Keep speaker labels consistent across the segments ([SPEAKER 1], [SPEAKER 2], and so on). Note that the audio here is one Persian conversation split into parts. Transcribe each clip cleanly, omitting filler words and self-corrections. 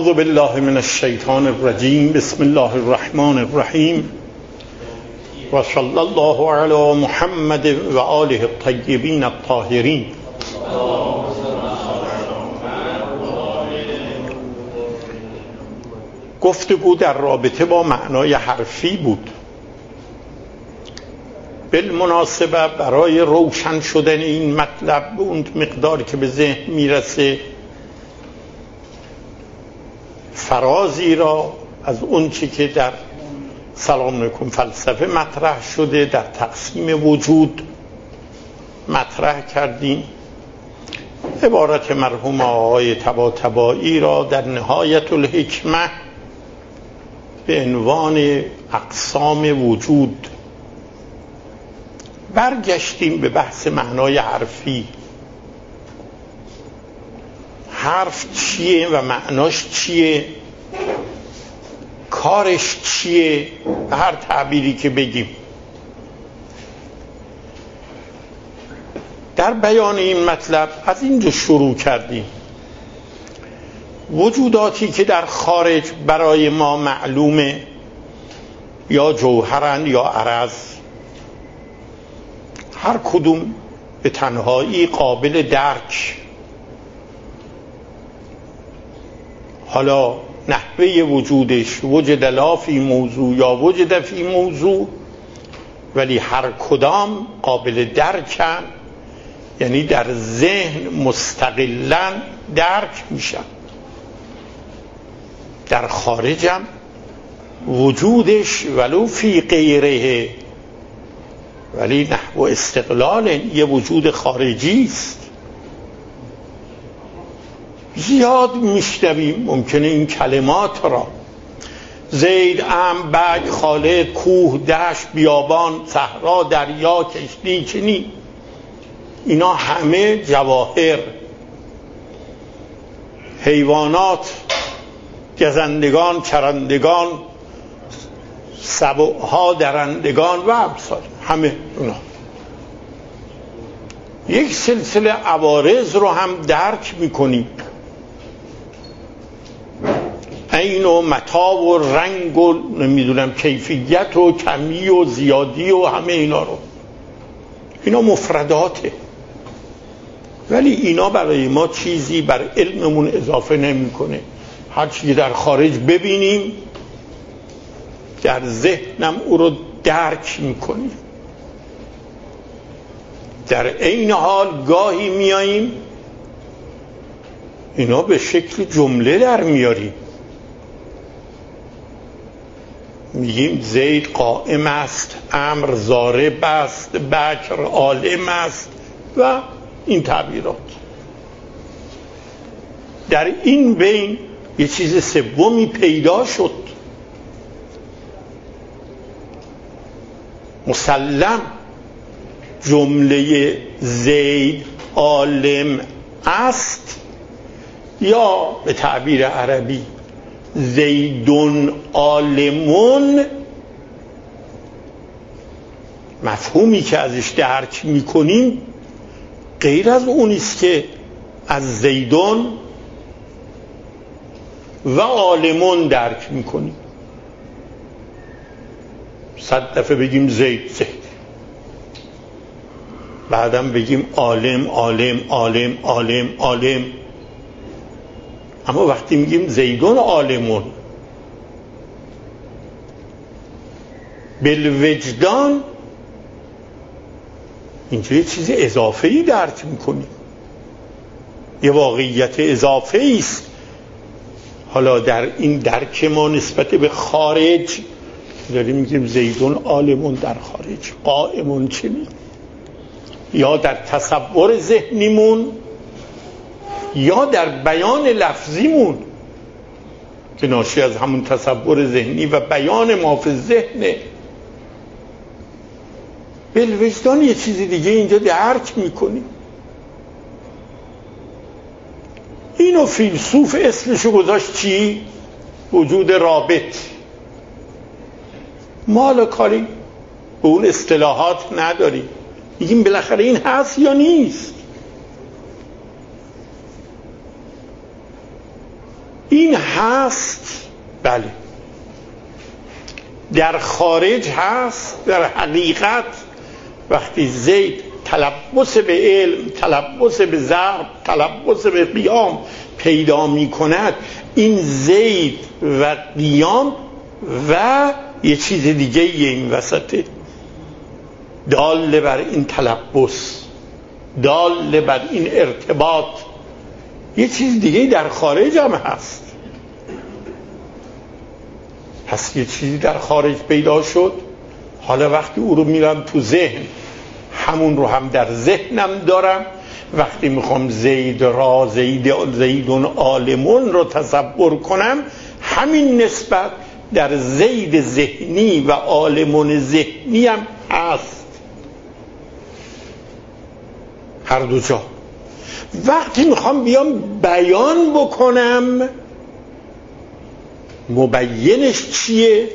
[SPEAKER 1] اعوذ بالله من الشیطان الرجیم. بسم الله الرحمن الرحیم و صلی الله علی محمد و آله الطیبین الطاهرین. گفتگو در رابطه با معنای حرفی بود. بالمناسبه برای روشن شدن این مطلب به اون مقدار که به ذهن میرسه فرازی را از اون چی که در سلام علیکم فلسفه مطرح شده در تقسیم وجود مطرح کردیم. عبارت مرحوم آقای طباطبایی را در نهایت الحکمه به عنوان اقسام وجود برگشتیم به بحث معنای حرفی. حرف چیه و معناش چیه، کارش چیه، به هر تعبیری که بگیم. در بیان این مطلب از اینجا شروع کردیم. وجوداتی که در خارج برای ما معلومه یا جوهرن یا عرض، هر کدوم به تنهایی قابل درک. حالا نحوه وجودش وجد لا فی موضوع یا وجد فی موضوع، ولی هر کدام قابل درکن، یعنی در ذهن مستقلاً درک میشن. در خارجم وجودش ولو فی غیره، ولی نحو استقلال یه وجود خارجی است. زیاد میشنویم ممکنه این کلمات را: زید، امر، برگ، خالد، کوه، دشت، بیابان، صحرا، دریا، کشتی، چنین. اینا همه جواهر، حیوانات، گزندگان، چرندگان، سبوها، درندگان و امثال، همه اونا یک سلسله عوارض رو هم درک میکنیم. عین و متاع و رنگ و نمیدونم کیفیت و کمی و زیادی و همه اینا رو، اینا مفرداته، ولی اینا برای ما چیزی بر علممون اضافه نمیکنه. هر چیزی در خارج ببینیم در ذهنم او رو درک میکنیم. در عین حال گاهی میاییم اینا به شکل جمله در میاریم، میگیم زید قائم است، امر ضارب است، بکر عالم است و این تعبیرات. در این بین یه چیز سومی پیدا شد. مسلم جمله زید عالم است، یا به تعبیر عربی زیدون عالمون، مفهومی که ازش درک میکنیم غیر از اونیست که از زیدون و عالمون درک میکنیم. 100 دفعه بگیم زید زید، بعدم بگیم عالم عالم عالم عالم عالم، اما وقتی میگیم زیدون عالمون بالوجدان، اینجا یه چیز اضافه‌ای درک میکنیم، یه واقعیت اضافه‌ای است. حالا در این درک ما نسبت به خارج داریم میگیم زیدون عالمون در خارج، قائمون چنین، یا در تصور ذهنیمون یا در بیان لفظیمون که ناشی از همون تصور ذهنی و بیان ما فی ذهنه. بالوجدان یه چیزی دیگه اینجا درک میکنیم. اینو فیلسوف اسمشو گذاشت چی؟ وجود رابط. ما حالا کاری به اون اصطلاحات نداریم، میگیم بالاخره این هست یا نیست. این هست، بله، در خارج هست. در حقیقت وقتی زید تلبس به علم، تلبس به ضرب، تلبس به قیام پیدا می کند، این زید و قیام و یه چیز دیگه این وسطه دال بر این تلبس، دال بر این ارتباط، یه چیز دیگه در خارج هم هست. پس یه چیزی در خارج پیدا شد، حالا وقتی او رو میرم تو ذهن، همون رو هم در ذهنم دارم. وقتی میخوام زیدون عالمون رو تصور کنم، همین نسبت در زید ذهنی و عالمون ذهنی هم هست، هر دو جا. وقتی میخوام بیام بیان بکنم، مبینش چیه؟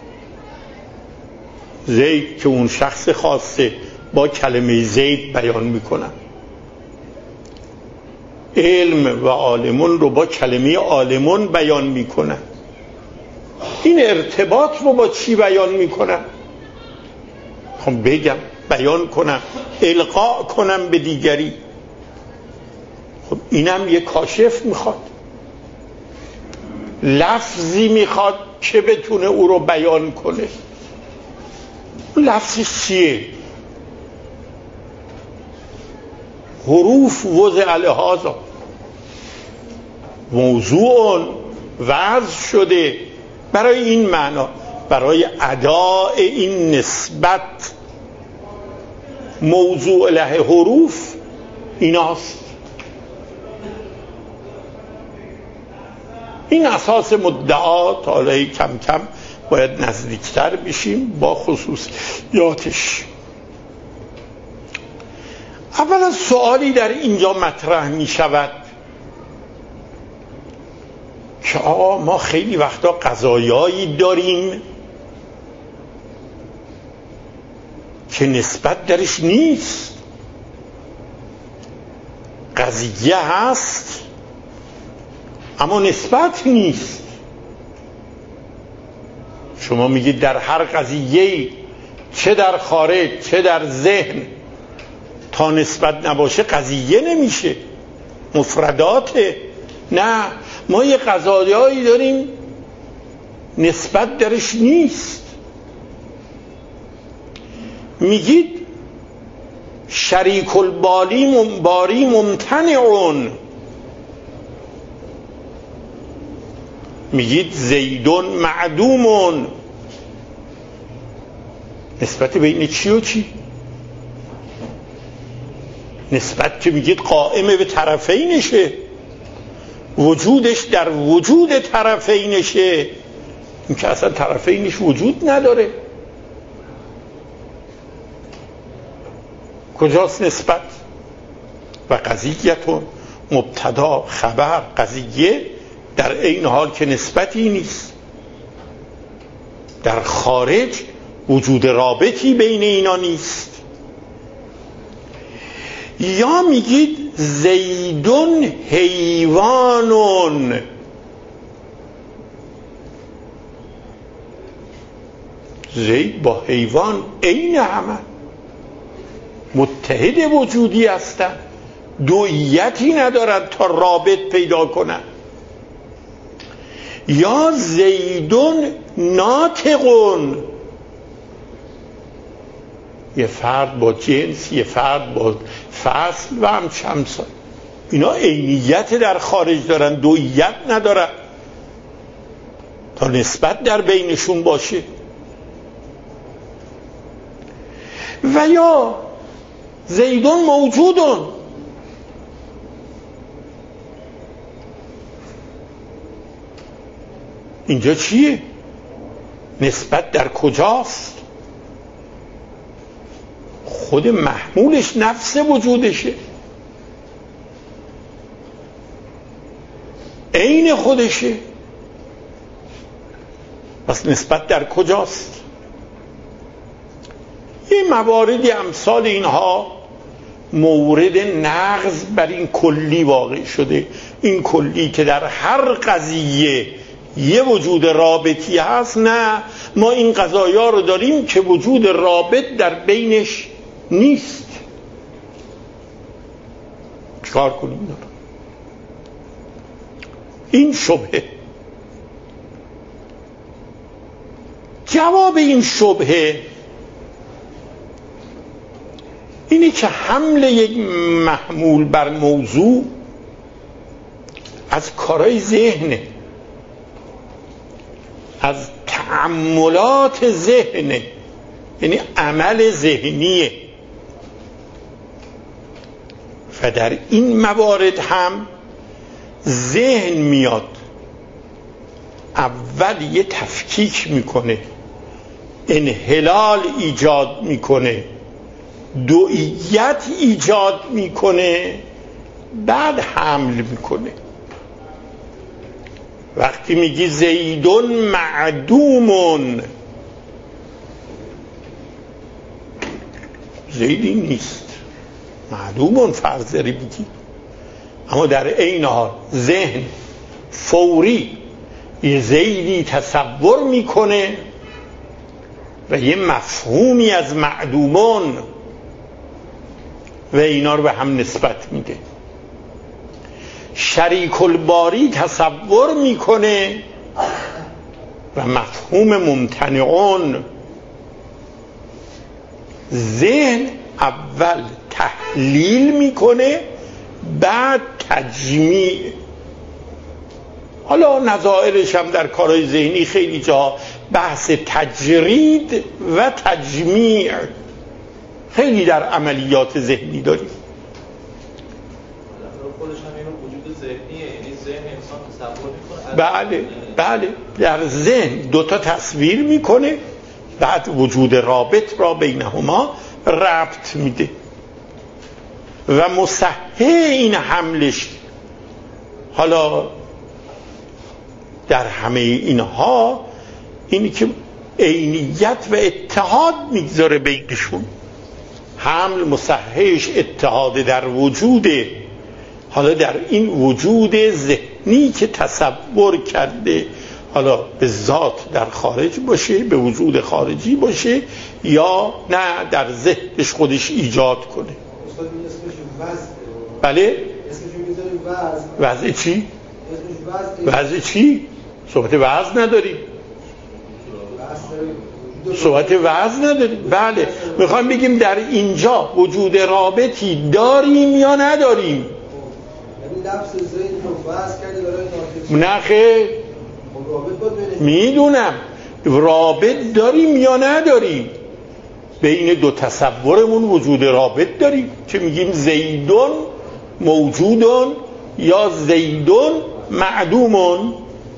[SPEAKER 1] زید که اون شخص خاصه، با کلمه زید بیان میکنم. علم و عالمون رو با کلمه عالمون بیان میکنم. این ارتباط رو با چی بیان میکنم؟ خب بگم، بیان کنم، القا کنم به دیگری. خب اینم یه کاشف میخواد، لفظی میخواد که بتونه او رو بیان کنه. لفظش چیه؟ حروف وضع لهذا، موضوع وضع شده برای این معنا، برای اداء این نسبت. موضوع له حروف ایناست. این اساس مدعا. تا حالا کم کم باید نزدیکتر بشیم با خصوصیاتش. اولا سوالی در اینجا مطرح می شود که آقا ما خیلی وقتا قضایایی داریم که نسبت درش نیست. قضیه هست اما نسبت نیست. شما میگید در هر قضیه، چه در خارج چه در ذهن، تا نسبت نباشه قضیه نمیشه، مفرداته. نه، ما یه قضایایی داریم نسبت درش نیست. میگید شریک الباری ممتنعون، میگید زیدون معدومون. نسبت بین چی و چی؟ نسبت که میگید قائم به طرفینشه، وجودش در وجود طرفینشه. این که اصلا طرفینش وجود نداره. کجاست نسبت؟ و قضیتون مبتدا خبر، قضیه در این حال که نسبتی نیست. در خارج وجود رابطی بین اینا نیست. یا میگید زیدون حیوانون، زید با حیوان عین همه، متحد وجودی هستن، دویتی ندارن تا رابط پیدا کنن. یا زیدون ناطقون، یه فرد با جنس، یه فرد با فصل و هم شمسان، اینا عینیت در خارج دارن، دویت ندارن تا نسبت در بینشون باشه. و یا زیدون موجودون، اینجا چیه؟ نسبت در کجاست؟ خود محمولش نفس وجودشه، عین خودشه. پس نسبت در کجاست؟ یه مواردی امثال اینها مورد نقض بر این کلی واقع شده. این کلی که در هر قضیه یه وجود رابطی هست، نه ما این قضایا رو داریم که وجود رابط در بینش نیست. چکار کنیم؟ این شبهه. جواب این شبهه اینی که حمل یک محمول بر موضوع از کارهای ذهنه، از تأملات ذهنه، یعنی عمل ذهنیه. و در این موارد هم ذهن میاد اول یه تفکیک میکنه، انحلال ایجاد میکنه، دوئیت ایجاد میکنه، بعد حمل میکنه. وقتی میگی زیدون معدومون، زیدی نیست، معدومون فرض داری بگی، اما در عین حال ذهن فوری یه زیدی تصور میکنه و یه مفهومی از معدومون و اینا رو به هم نسبت میده. شریک الباری تصور میکنه و مفهوم ممتنعون. ذهن اول تحلیل میکنه بعد تجمیع. حالا نظائرش هم در کارهای ذهنی خیلی جا بحث تجرید و تجمیع خیلی در عملیات ذهنی داریم.
[SPEAKER 2] خودش هم اینو وجود ذهنیه، یعنی ذهن انسان تصور میکنه.
[SPEAKER 1] بله در ذهن دوتا تصویر میکنه، بعد وجود رابط را بینهما ربط میده و مصحح این حملش. حالا در همه اینها اینی که عینیت و اتحاد میگذاره بینشون. حمل مصححش اتحاد در وجوده. حالا در این وجود ذهنی که تصور کرده، حالا به ذات در خارج باشه، به وجود خارجی باشه، یا نه در ذهنش خودش ایجاد کنه.
[SPEAKER 3] استاد این اسمش وضع.
[SPEAKER 1] بله؟
[SPEAKER 3] اسمش میذاری وضع.
[SPEAKER 1] وضع چی؟
[SPEAKER 3] اسمش
[SPEAKER 1] وضع چی؟ صحبت وضع نداریم. صحبت وضع نداریم. بله میخوایم بگیم در اینجا وجود رابطی داریم یا نداریم.
[SPEAKER 3] یعنی لفظ زید رو وضع کرده برای ناطق.
[SPEAKER 1] نه خیر، میدونم رابط داریم یا نداریم. بین دو تصورمون وجود رابط داریم که میگیم زیدون موجودون یا زیدون معدومون.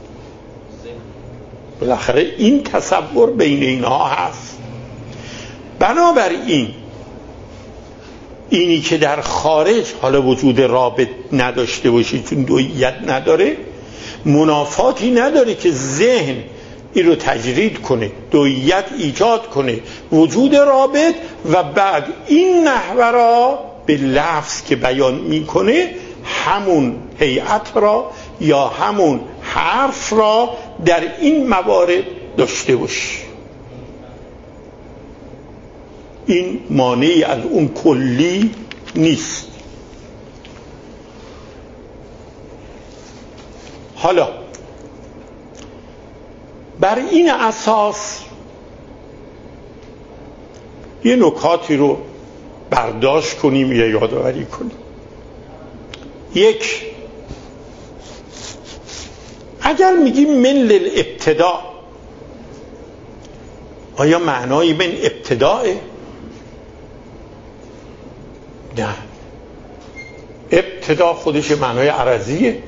[SPEAKER 1] بالاخره این تصور بین اینها هست. بنابراین اینی که در خارج حالا وجود رابط نداشته باشی چون دوئیت نداره، منافاتی نداره که ذهن این رو تجرید کنه، دوئیت ایجاد کنه، وجود رابط، و بعد این نحوه را به لفظ که بیان میکنه همون هیئت را یا همون حرف را در این موارد داشته باشی. این مانعی از اون کلی نیست. حالا بر این اساس یه نکاتی رو برداشت کنیم یا یادآوری کنیم. یک، اگر میگیم من للابتداء، آیا معنای من ابتداءه؟ نه، ابتدا خودش معنای عرضیه،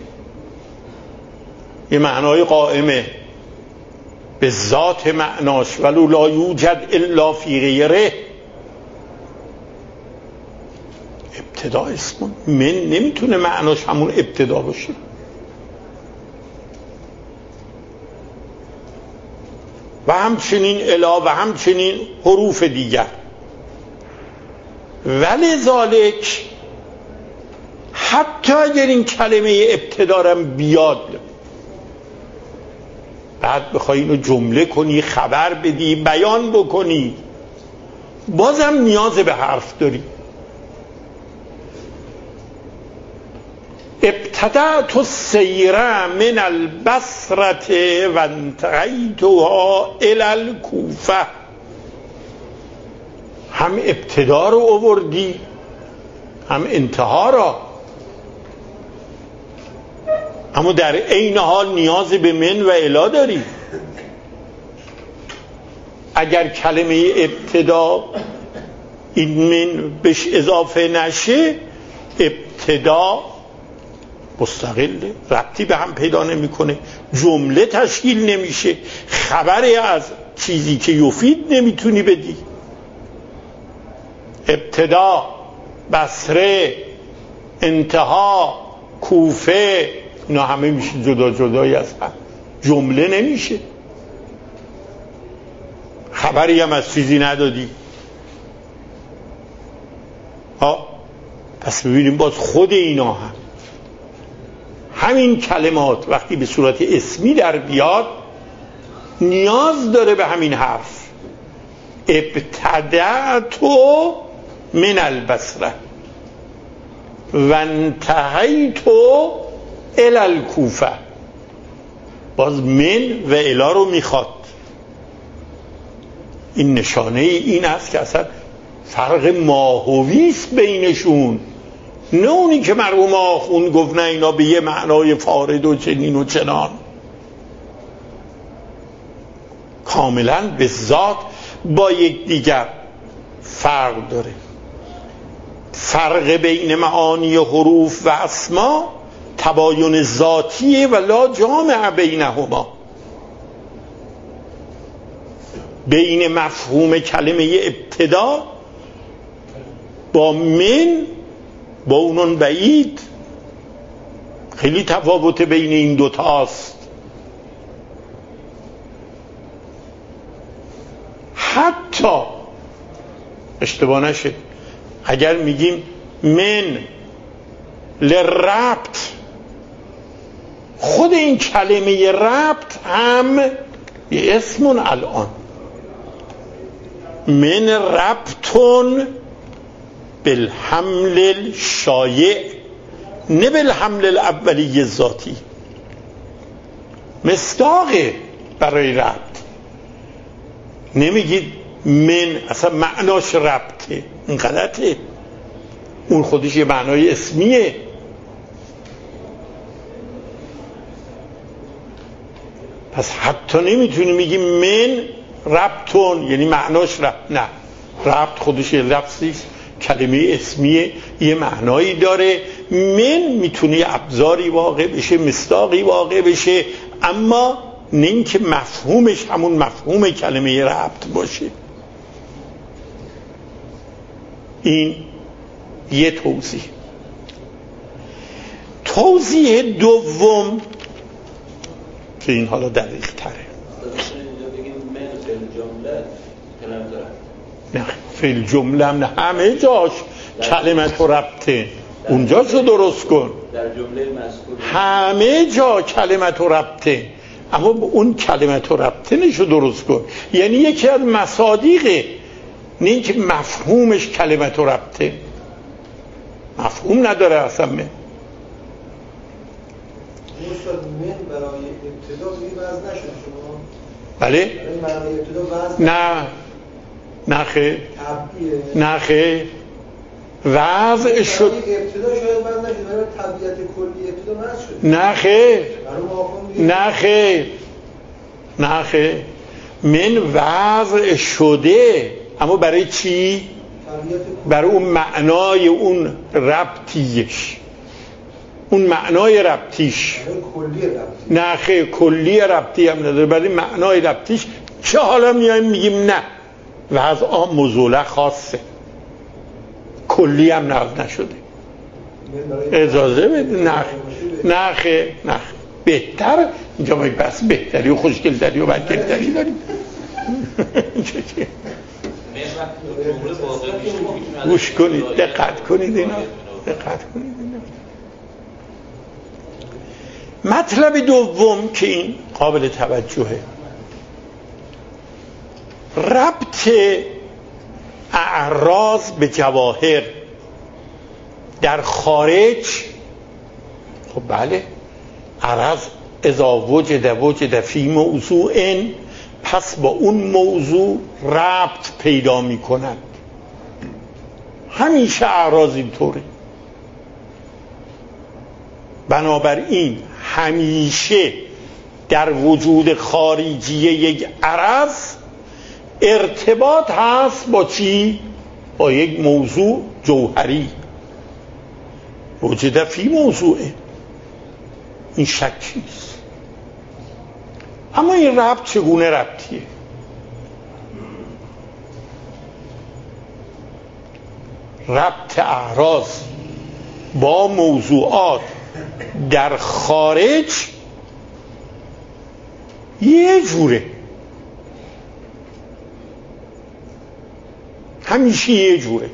[SPEAKER 1] یه معنای قائمه به ذات معناش، ولو لا یوجد الا فی غیره. ابتدا اسم من نمیتونه معناش همون ابتدا باشه. و همچنین الا و همچنین حروف دیگر. ولذالک حتی اگر این کلمه ابتدارم بیاد بعد بخوای اینو جمله کنی، خبر بدی، بیان بکنی، بازم نیاز به حرف داری. ابتدأت السیر من البصره و انتهیتها الی الکوفه. هم ابتدا رو آوردی هم انتها را، اما در عین حال نیاز به من و الی داری. اگر کلمه ابتدا این من بهش اضافه نشه، ابتدا مستقله، ربطی به هم پیدا نمیکنه، جمله تشکیل نمیشه، خبری از چیزی که یفید نمیتونی بدی. ابتدا، بصره، انتها، کوفه، اینا همه میشه جدا جدایی از هم، جمله نمیشه. خبری هم از چیزی ندادی. پس ببینیم باز خود اینا هم همین کلمات وقتی به صورت اسمی در بیاد نیاز داره به همین حرف. ابتدأت من البصره و انتهیت الی الکوفه. باز من و الی رو میخواد. این نشانه این است که اصلا فرق ماهوی است بینشون، نه اونی که مرحوم آخوند گفت نه اینا به یه معنای فارد و چنین و چنان. کاملا به ذات با یک دیگر فرق داره. فرق بین معانی حروف و اسما تباین ذاتیه و لا جامع بینهما. بین مفهوم کلمه ابتدا با من با اونون بعید خیلی تفاوت بین این دوتاست. حتی اشتباه نشه اگر میگیم من لربط، خود این کلمه ربط هم یه اسمون الان من ربطون بالحمل الشایع، نه بالحمل الاولی ذاتی. مصداقه برای ربط. نمیگید من اصلا معناش ربطه، این غلطه، اون خودش یه معنای اسمیه. پس حتی نمیتونی میگی من ربطون یعنی معناش ربط، نه، ربط خودش یه لفظی کلمه اسمیه، یه معنایی داره. من میتونه یه ابزاری واقع بشه، مصداقی واقع بشه، اما نه اینکه مفهومش همون مفهوم کلمه ربط باشه. این یه توضیح. توضیح دوم که این حالا دقیق تره، نه فعل جمله هم نه، همه جاش کلمت و ربطه، اونجاشو درست کن.
[SPEAKER 2] در جمله مذکور
[SPEAKER 1] همه جا کلمت و ربطه، اما اون کلمت و ربطه نشو درست کن. یعنی یکی از مصادیقه، نه اینکه مفهومش کلمت و ربطه، مفهوم نداره اصلا. من
[SPEAKER 3] برای ابتدا وزن نشد شما؟
[SPEAKER 1] بله؟
[SPEAKER 3] برای ابتدا وزن
[SPEAKER 1] نه نه خیر، نه خیر، وضع شد.
[SPEAKER 3] ابتدا شاید وزن نشد، برای طبیعت کلی ابتدا وزن شد.
[SPEAKER 1] نه خیر، نه خیر، نه خیر، من وضع شده، اما برای چی؟ برای اون معنای اون ربطیش، اون معنای ربطیش. نه خیر، کلی ربطی هم نداره، برای معنای ربطیش. چه حالا میایم میگیم نه و از آن مزوله خاصه، کلی هم نقد نشده، اجازه بده. نه خیر، نه خیر، بهتر اینجا ما بس بهتری و خوشگلتری و بدگلتری داریم. گوش کنید، دقت کنید اینا. مطلب دوم که این قابل توجهه، ربط اعراض به جواهر در خارج. خب بله، عرض اذا وجد فی موضوع، پس با اون موضوع ربط پیدا می کند. همیشه اعراض اینطوره. بنابراین همیشه در وجود خارجی یک عرض ارتباط هست با چی؟ با یک موضوع جوهری. وجد فی موضوعه، این شکی نیست. اما این ربط چگونه ربطیه؟ ربط اعراض با موضوعات در خارج یه جوره، همیشه یه جوره.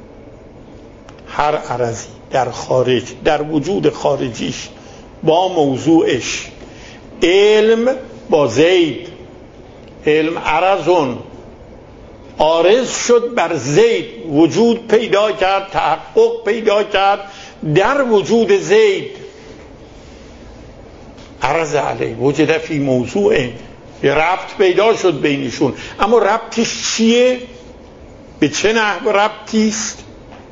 [SPEAKER 1] هر عرضی در خارج، در وجود خارجیش با موضوعش، علم با زید، علم عرضون عارض شد بر زید، وجود پیدا کرد، تحقق پیدا کرد در وجود زید، عرض علیه وجد فی موضوع، یه ربط پیدا شد بینشون. اما ربطش چیه؟ به چه نحو ربطی است؟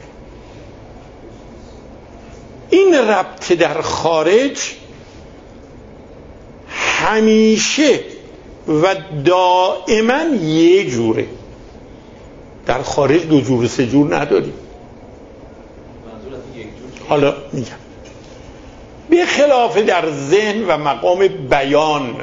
[SPEAKER 1] این ربط در خارج همیشه و دائما یه جوره. در خارج دو جور سه جور نداریم. حالا میگم به خلاف در ذهن و مقام بیان،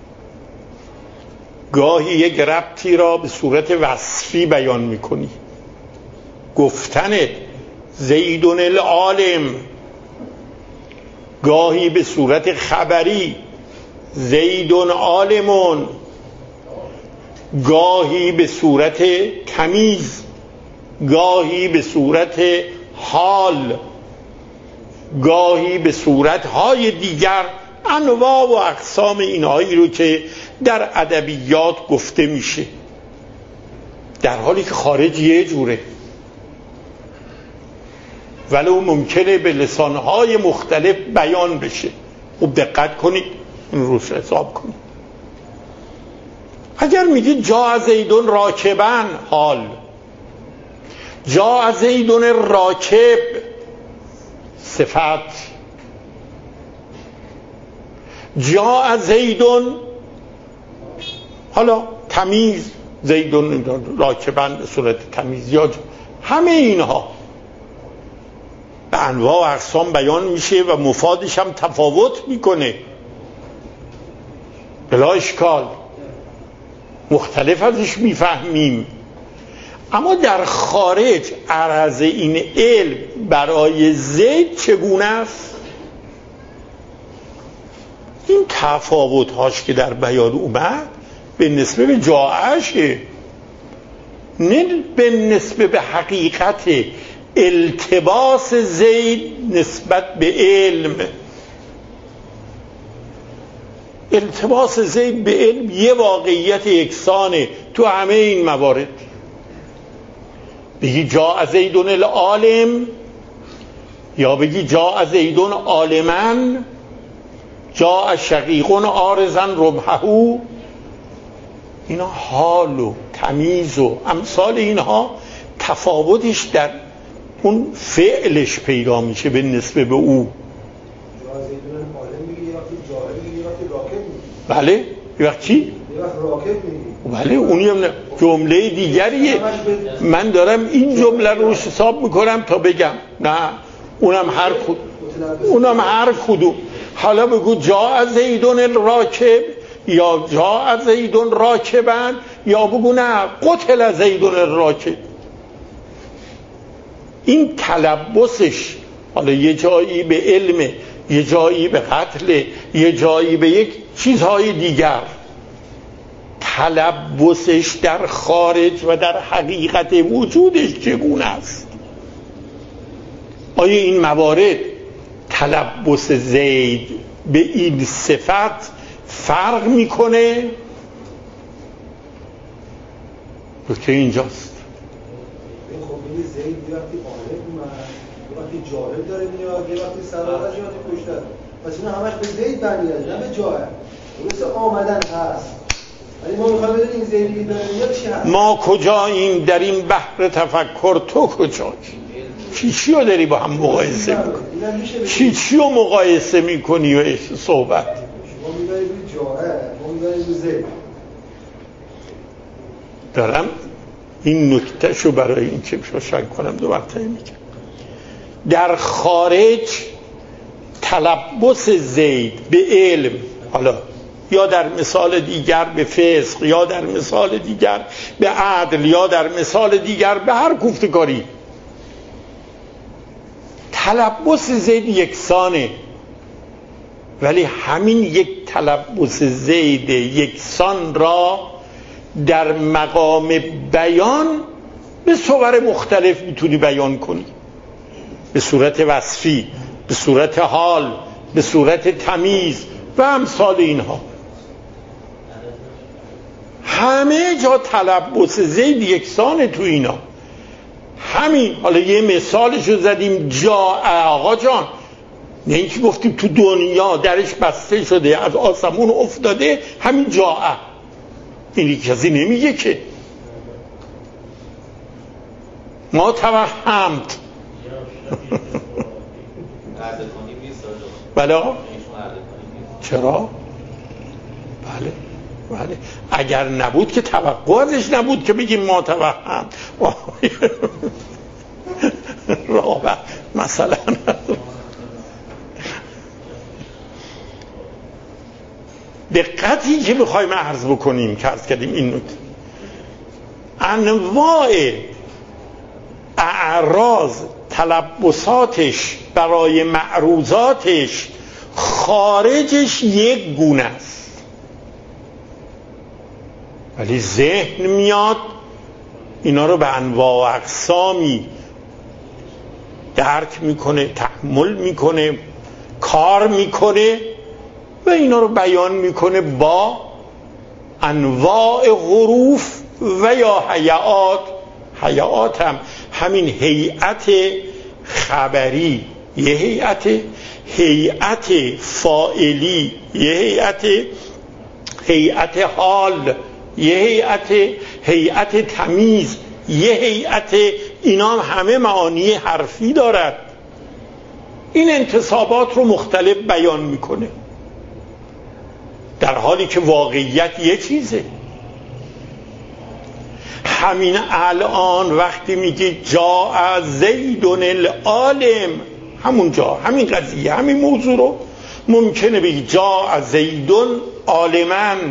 [SPEAKER 1] گاهی یک ربطی را به صورت وصفی بیان میکنی، گفتنت زیدون العالم، گاهی به صورت خبری زیدون عالمون، گاهی به صورت تمیز، گاهی به صورت حال، گاهی به صورتهای دیگر، انواع و اقسام اینهایی رو که در ادبیات گفته میشه، در حالی که خارج یه جوره، ولو ممکنه به لسانهای مختلف بیان بشه. خوب دقت کنید، این روش حساب کنید. اگر میگه جا زیدون راکبن، حال، جا زیدون راکب صفت، جا زیدون حالا تمیز، زیدون راکبن به صورت تمیز، یا همه اینها به انواع و اقسام بیان میشه و مفادش هم تفاوت میکنه، بلا اشکال، مختلف ازش میفهمیم. اما در خارج عرض این علم برای زید چگونه است؟ این تفاوت هاش که در بیان اومد به نسبه به جاعشه، نه به نسبه به حقیقت التباس زید نسبت به علم. التباس زید به علم یه واقعیت یکسانه تو همه این موارد. بگی جا زیدون العالم، یا بگی جا زیدون عالمن، جا شقیقون عارضن ربحهو، اینا حال و تمیز و امثال اینها تفاوتش در اون فعلش پیدا میشه به نسبه به او. بله، یه وقت چی؟ بله، اونی هم جمله دیگریه. من دارم این جمله رو حساب میکنم تا بگم نه اونم هر کدوم. حالا بگو جا زیدون الراکب، یا جا زیدون راکبن، یا بگو نه قتل زیدون الراکب. این تلبسش حالا یه جایی به علم، یه جایی به قتل، یه جایی به یک چیزهای دیگر، تلبسش در خارج و در حقیقت وجودش چگونه است؟ آیا این موارد تلبس زید به این صفت فرق میکنه؟ نکته اینجاست.
[SPEAKER 3] خب این زید یه وقتی عالم اومد، یه وقتی جاهل داره میاد، یه وقتی سرادش، یه وقتی کشتر. پس اینا همش به زید برمیاد، نه به جاهل. درسته آمدن هست، ولی ما میخوایم بدونیم این زیدی داره میاد چی هست؟
[SPEAKER 1] ما کجاییم در این بحر تفکر؟ تو کجایی؟ چی رو داری با هم مقایسه میکنی؟ چی رو مقایسه میکنی و صحبت؟
[SPEAKER 3] ما میبریم روی جاهل، ما میبریم روی زید.
[SPEAKER 1] دارم این نکته شو برای این که روشن کنم دو مرتبه میگم. در خارج تلبس زید به علم، حالا یا در مثال دیگر به فسق، یا در مثال دیگر به عدل، یا در مثال دیگر به هر گفتگاری، تلبس زید یکسانه، ولی همین یک تلبس زید یکسان را در مقام بیان به صور مختلف میتونی بیان کنی، به صورت وصفی، به صورت حال، به صورت تمیز و امثال اینها. همه جا تلبس زید یکسانه تو اینا. همین حالا یه مثالشو زدیم، آقا جان، نه اینکه گفتیم تو دنیا درش بسته شده از آسمون افتاده، همین جاء، اینی کسی نمیگه که ما توهمت بله. چرا؟ بله بله، اگر نبود که توقع ازش نبود که بگیم ما توهم رابع مثلا. دقتی که بخوایم عرض بکنیم که عرض کردیم این نکته، انواع اعراض تلبساتش برای معروضاتش خارجش یک گونه است، ولی ذهن میاد اینا رو به انواع و اقسامی درک میکنه، تحمل میکنه، کار میکنه و اینا رو بیان میکنه با انواع حروف و یا هیئات. هیئات هم همین هیئت خبری یه هیئت فاعلی یه هیئت حال یه هیئت تمیز یه هیئت، اینا همه معانی حرفی دارد. این انتصابات رو مختلف بیان میکنه، در حالی که واقعیت یه چیزه. همین الان وقتی میگی جاء زیدون العالم، همونجا همین قضیه همین موضوع رو ممکنه بگی جاء زیدون عالمن،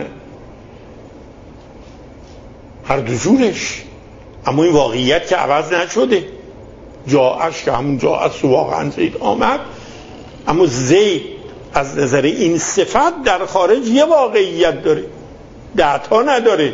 [SPEAKER 1] هر دو جورش، اما این واقعیت که عوض نشده. جاءش که همون جاء واقعا زید آمد، اما زید از نظر این صفت در خارج یه واقعیت داره، دعتا نداره.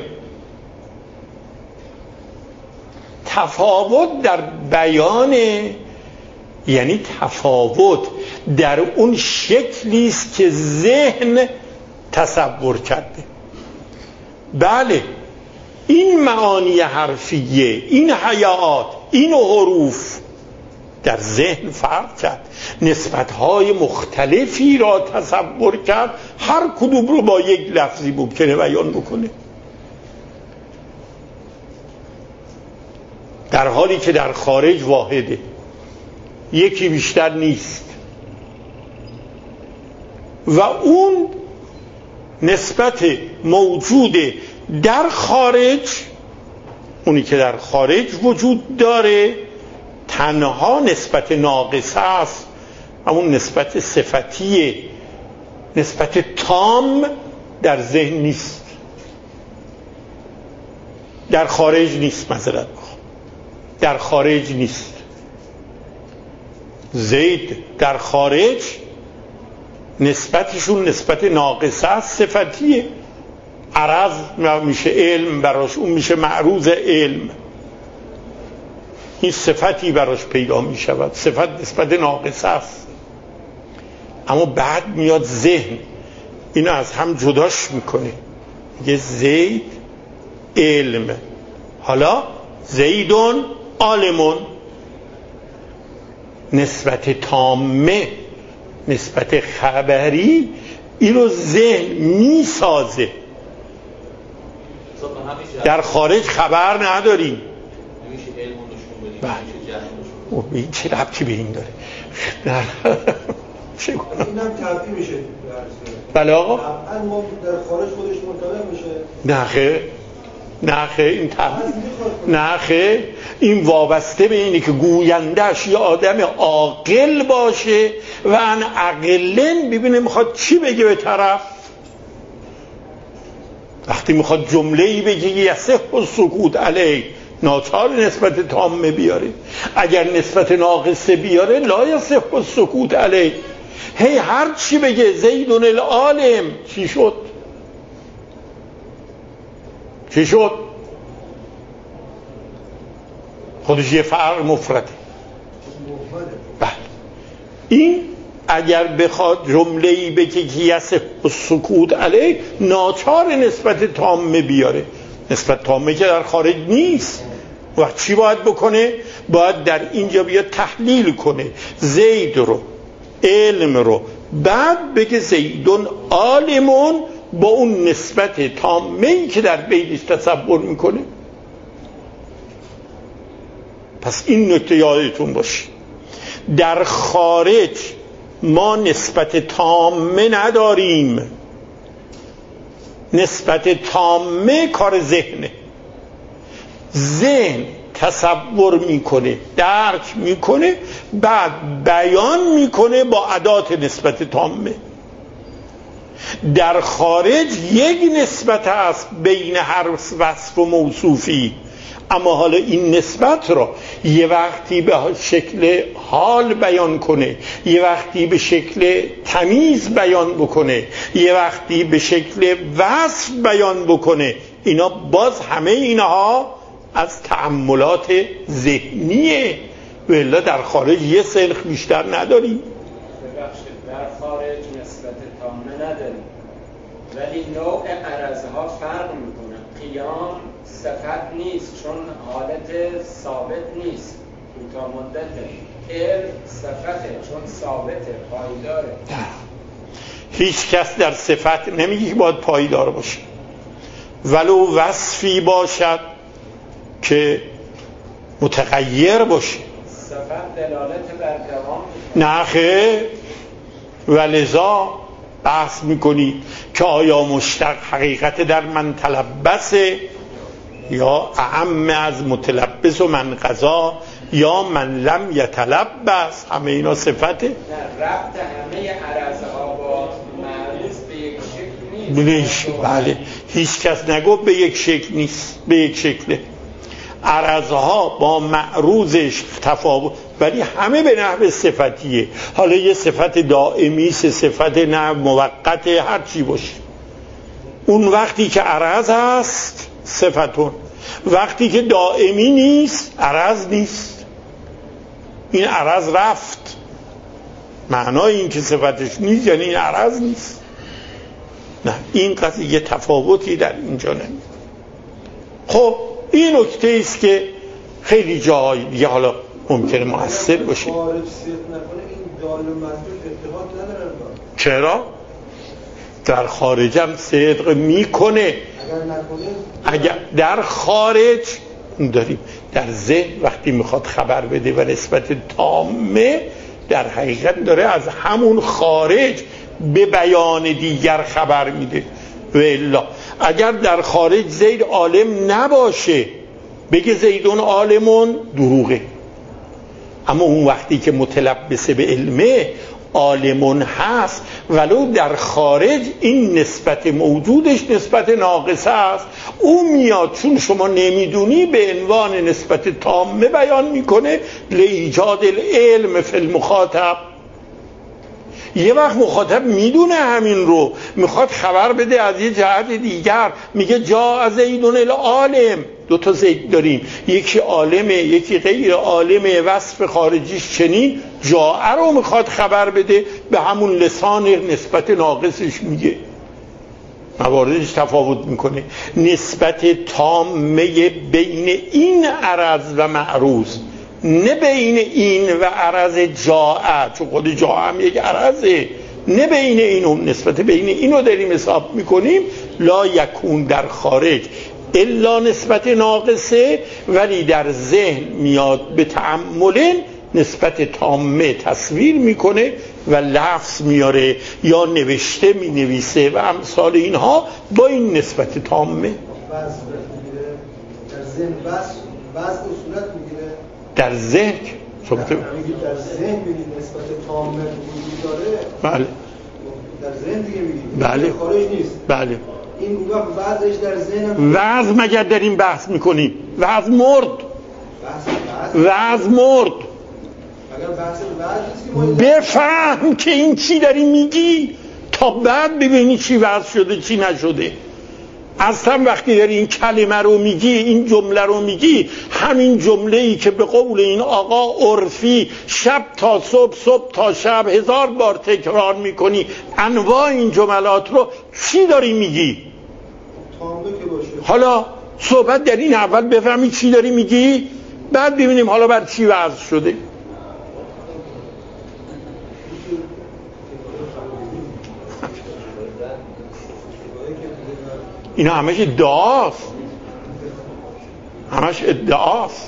[SPEAKER 1] تفاوت در بیان یعنی تفاوت در اون شکلی است که ذهن تصور کرده. بله، این معانی حرفیه، این حیات، این حروف در ذهن فرق کرد، نسبت‌های مختلفی را تصور کرد، هر کدوم رو با یک لفظی ممکنه بیان بکنه، در حالی که در خارج واحده، یکی بیشتر نیست. و اون نسبت موجود در خارج، اونی که در خارج وجود داره، تنها نسبت ناقصه است، همون نسبت صفتیه، نسبت تام در ذهن نیست، در خارج نیست. معذرت در خارج نیست. زید در خارج نسبتشون نسبت ناقصه است، صفتیه، عرض میشه علم براش، اون میشه معروض علم. این صفتی براش پیدا میشود، صفت نسبت ناقص است. اما بعد میاد ذهن اینو از هم جداش میکنه، میگه زید علم. حالا زیدون عالمون، نسبت تامه، نسبت خبری، اینو ذهن میسازه. در خارج خبر نداریم. این چه ربطی به این داره؟ چه کنم؟
[SPEAKER 3] این هم تبدیل میشه.
[SPEAKER 1] بله آقا؟
[SPEAKER 3] ما در خارج خودش منطبق میشه.
[SPEAKER 1] نه خیر این نه خیر، این وابسته به اینه که گوینده‌اش یه آدم عاقل باشه و ان عقلن ببینه میخواد چی بگه به طرف. وقتی میخواد جمله‌ای بگه یصح السکوت علیه، ناچار نسبت تامه بیاره. اگر نسبت ناقصه بیاره لا یصح السکوت علیه. هی هر چی بگه زیدون العالم، چی شد؟ خودش یه فرق مفرده. بله این اگر بخواد جمله‌ای بگه که یصح السکوت علیه، ناچار نسبت تامه بیاره. نسبت تامه که در خارج نیست. وقت چی باید بکنه؟ باید در اینجا بیاد تحلیل کنه زید رو، علم رو، بعد بگه زیدون عالمون با اون نسبت تامه‌ای که در بیتش تصور میکنه. پس این نکته یادتون باشه، در خارج ما نسبت تامه نداریم. نسبت تامه کار ذهنه. ذهن تصور میکنه، درک میکنه، بعد بیان میکنه با ادات نسبت تامه. در خارج یک نسبت هست بین هر وصف و موصوفی، اما حالا این نسبت را یه وقتی به شکل حال بیان کنه، یه وقتی به شکل تمیز بیان بکنه، یه وقتی به شکل وصف بیان بکنه. اینا باز همه اینها از تأملات ذهنیه، ولی در خارج یه سلخ بیشتر نداریم.
[SPEAKER 4] در خارج نسبت تامه نداریم، ولی نوع عرضها فرق میکنه. قیام صفت نیست چون حالت ثابت نیست، کوتاه مدته. علم صفته چون ثابته، پایداره.
[SPEAKER 1] هیچ کس در صفت نمیگه که باید پایدار باشه، ولو وصفی باشد که متغیر باشه.
[SPEAKER 4] صفت دلالت بر دوام
[SPEAKER 1] نه خیر. ولذا بحث میکنی که آیا مشتق حقیقت در من تلبسه یا اعم از متلبس و من قضا یا من لم یتلبس؟ همه اینا صفته.
[SPEAKER 4] نه، ربط همه عرضها با معروض به یک شکل نیست.
[SPEAKER 1] بله، هیچ کس نگو به یک شکل نیست، به یک شکله. عرضها با معروضش تفاوت، ولی همه به نحو صفتیه. حالا یه صفت دائمی، صفت نه موقت، هر چی باشه. اون وقتی که عرض هست صفتون، وقتی که دائمی نیست عرض نیست. این عرض رفت، معنای این که صفتش نیست یعنی این عرض نیست. نه، این قضیه تفاوتی در اینجا نمید. خب این نکته است که خیلی جاهای دیگه حالا ممکنه مؤثر باشه. چرا؟ در خارجم صدق میکنه. اگر در خارج داریم، در ذهن وقتی میخواد خبر بده و نسبت تامه، در حقیقت داره از همون خارج به بیان دیگر خبر میده. و الا اگر در خارج زید عالم نباشه، بگه زیدون عالمون، دروغه. اما اون وقتی که متلبسه به علمه، عالمون هست، ولو در خارج این نسبت موجودش نسبت ناقصه است، او میاد چون شما نمیدونی به عنوان نسبت تامه بیان میکنه، لایجاد العلم فی المخاطب. یه وقت مخاطب میدونه همین رو، میخواد خبر بده از یه جهت دیگر، میگه جا زیدون العالم. 2 تا زید داریم، یکی عالمه یکی غیر عالمه، وصف خارجیش چنین، جا رو میخواد خبر بده، به همون لسان نسبت ناقصش میگه، مواردش تفاوت میکنه. نسبت تامه بین این عرض و معروض، نه بین این و عرض جاء، چون خود جاء هم یک عرضه، نه بین اینو، نسبت بین اینو داریم حساب میکنیم. لا یکون در خارج الا نسبت ناقصه، ولی در ذهن میاد به تأمل نسبت تامه تصویر میکنه و لفظ میاره یا نوشته مینویسه و امثال اینها با این نسبت تامه.
[SPEAKER 3] در ذهن بس صورت میگیره،
[SPEAKER 1] در ذهن
[SPEAKER 3] در ذهن میگید نسبت تامه وجود داره.
[SPEAKER 1] بله
[SPEAKER 3] در ذهن دیگه میگید،
[SPEAKER 1] بله
[SPEAKER 3] خارج نیست.
[SPEAKER 1] بله.
[SPEAKER 3] این وضعش در ذهن.
[SPEAKER 1] وضع مگر داریم بحث میکنیم؟ وضع مرد. وضع مرد.
[SPEAKER 3] اگر بحث وضع
[SPEAKER 1] بفهم که این چی داری میگی تا بعد ببینی چی وضع شده چی نشده. اصلا وقتی داری این کلمه رو میگی، این جمله رو میگی، همین جمله‌ای که به قول این آقا عرفی شب تا صبح، صبح تا شب 1000 بار تکرار میکنی، انواع این جملات رو چی داری میگی؟ حالا صحبت در این اول بفهمی چی داری میگی، بعد ببینیم حالا بر چی وضع شده. اینا همش ادعاست، همش ادعاست،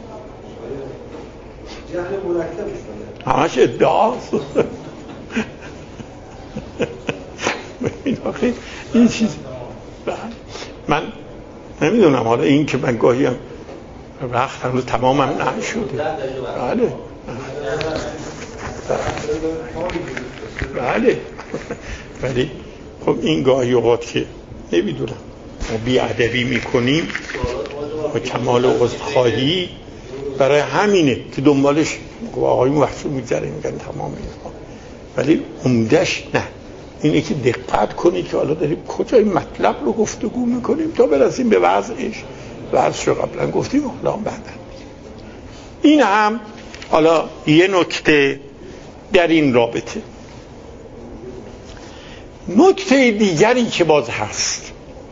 [SPEAKER 1] همش ادعاست. این چیز من نمیدونم، حالا این که من گاهیم وقت هنوز تمامم نشده. بله بله، ولی خب این گاهی اوقات که نمیدونم ما بی‌ادبی میکنیم و کمال عذرخواهی، برای همینه که دنبالش آقایون وقتی میگذره میگن تمام اینها، ولی عمدش نه، اینه که دقت کنید که حالا داریم کجای مطلب رو گفتگو میکنیم تا برسیم به وضعش. وضعش رو قبلا گفتیم، حالا بعدا این هم حالا یه نکته در این رابطه. نکته دیگری که باز هست،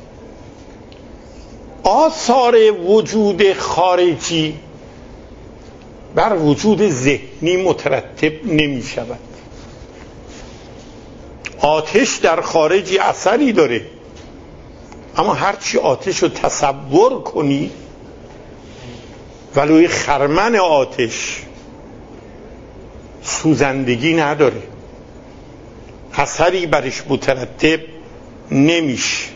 [SPEAKER 1] آثار وجود خارجی بر وجود ذهنی مترتب نمی شود. آتش در خارجی اثری داره، اما هرچی آتش رو تصور کنی، ولوی خرمن آتش سوزندگی نداره، اثری برش مترتب نمیشه،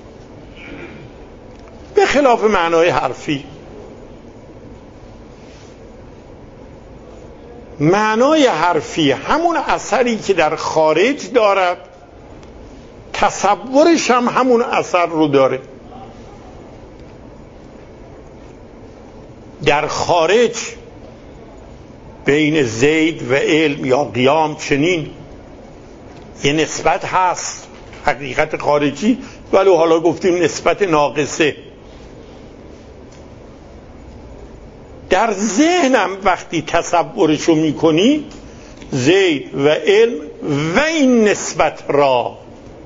[SPEAKER 1] به خلاف معنای حرفی. معنای حرفی همون اثری که در خارج دارد، تصورش هم همون اثر رو داره. در خارج بین زید و علم یا قیام چنین یه نسبت هست، حقیقت خارجی، ولی حالا گفتیم نسبت ناقصه. در ذهنم وقتی تصورشو میکنی، زید و علم و این نسبت را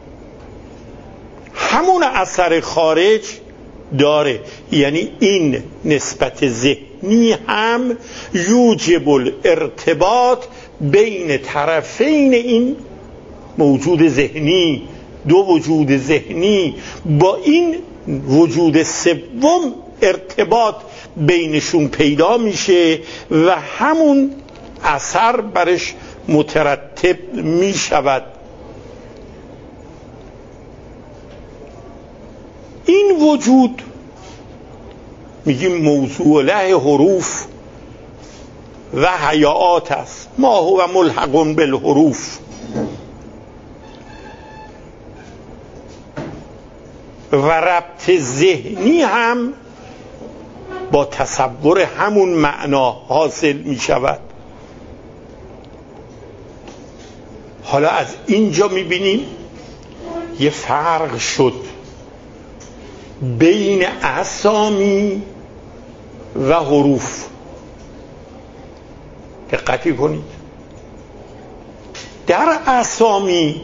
[SPEAKER 1] همون اثر خارج داره، یعنی این نسبت ذهنی هم یوجب الارتباط بین طرفین این موجود ذهنی، دو وجود ذهنی، با این وجود سوم ارتباط بینشون پیدا میشه و همون اثر برش مترتب میشود. این وجود میگیم موضوع له حروف و حیات است، ما هو ملحق بالحروف، و ربط ذهنی هم با تصور همون معنا حاصل می شود. حالا از اینجا میبینیم یه فرق شد بین اسامی و حروف. دقتی کنید، در اسامی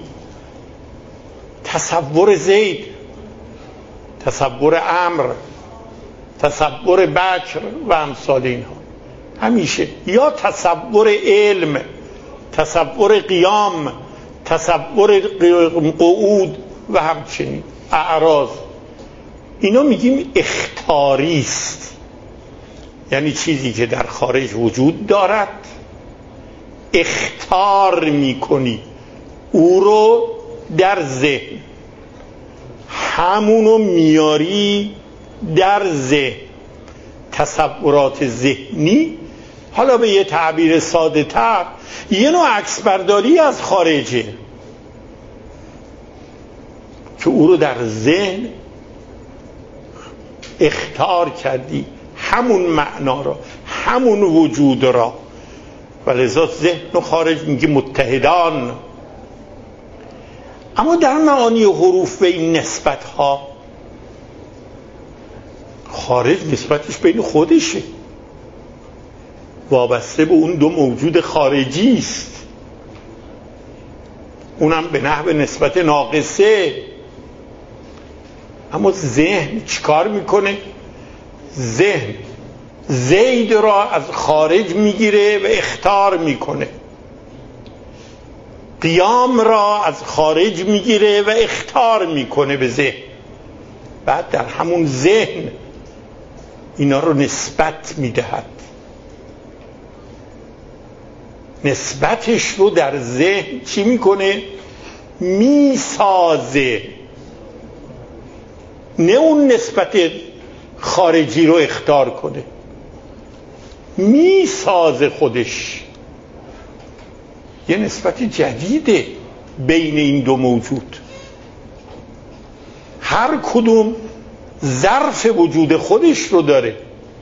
[SPEAKER 1] تصور زید، تصور امر، تصور بکر و امثال اینها همیشه، یا تصور علم، تصور قیام، تصور قعود و همچنین اعراض، اینا میگیم اخطاری است، یعنی چیزی که در خارج وجود دارد اخطار میکنی او رو در ذهن، همونو میاری در ذهن. تصورات ذهنی حالا به یه تعبیر ساده تر یه نوع عکس برداری از خارجه که او رو در ذهن اخطار کردی، همون معنا را، همون وجود را، و لذا ذهن و خارج میگه متحدان. اما در معانی حروف و این نسبت ها خارج نسبتش بین خودشه، وابسته به اون دو موجود خارجی است، اونم به نحو نسبت ناقصه. اما ذهن چیکار میکنه؟ ذهن زید را از خارج میگیره و اخطار میکنه، قیام را از خارج میگیره و اخطار میکنه به ذهن، بعد در همون ذهن اینا رو نسبت میدهد، نسبتش رو در ذهن چی میکنه؟ میسازه، نه اون نسبت خارجی رو اخطار کنه، میسازه خودش. یه نسبت جدیده بین این دو موجود، هر کدوم ظرف وجود خودش رو داره،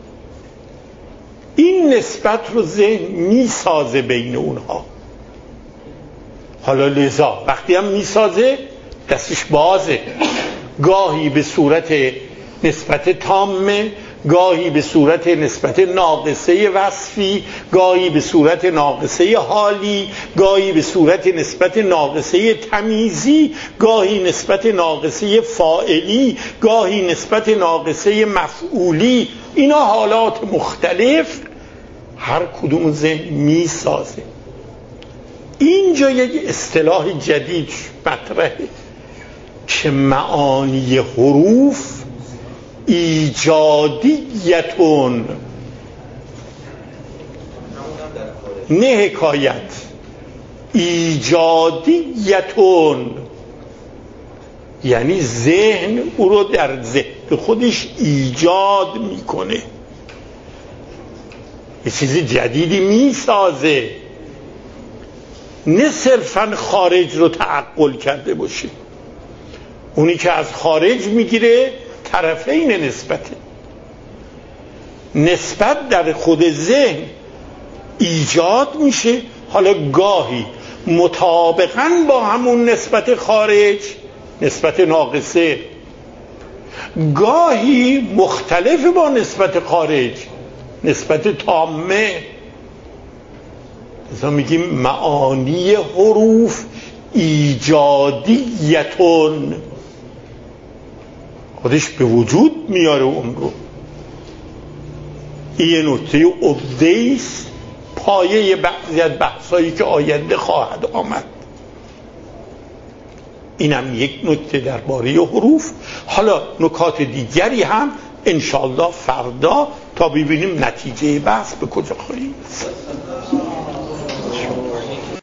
[SPEAKER 1] این نسبت رو ذهن میسازه بین اونها. حالا لذا وقتی هم میسازه دستش بازه، گاهی به صورت نسبت تامه، گاهی به صورت نسبت ناقصه وصفی، گاهی به صورت ناقصه حالی، گاهی به صورت نسبت ناقصه تمیزی، گاهی نسبت ناقصه فاعلی، گاهی نسبت ناقصه مفعولی. اینا حالات مختلف، هر کدوم ذهن میسازه. اینجا یک اصطلاح جدید مطرحه که معانی حروف ایجادیتون، نه حکایت، ایجادیتون، یعنی ذهن او رو در ذهن خودش ایجاد میکنه، یه چیز جدیدی میسازه، نه صرفا خارج رو تعقل کرده باشه. اونی که از خارج میگیره طرفین نسبته، نسبت در خود ذهن ایجاد میشه، حالا گاهی مطابقاً با همون نسبت خارج، نسبت ناقصه، گاهی مختلف با نسبت خارج، نسبت تامه. مثلا میگیم معانی حروف ایجادیتون، خودش به وجود میاره اون رو. این یه نکته عمده است، پایه بعضی از بحثایی که آینده خواهد آمد. اینم یک نکته درباره حروف. حالا نکات دیگری هم انشالله فردا تا ببینیم نتیجه بحث به کجا خواهیم.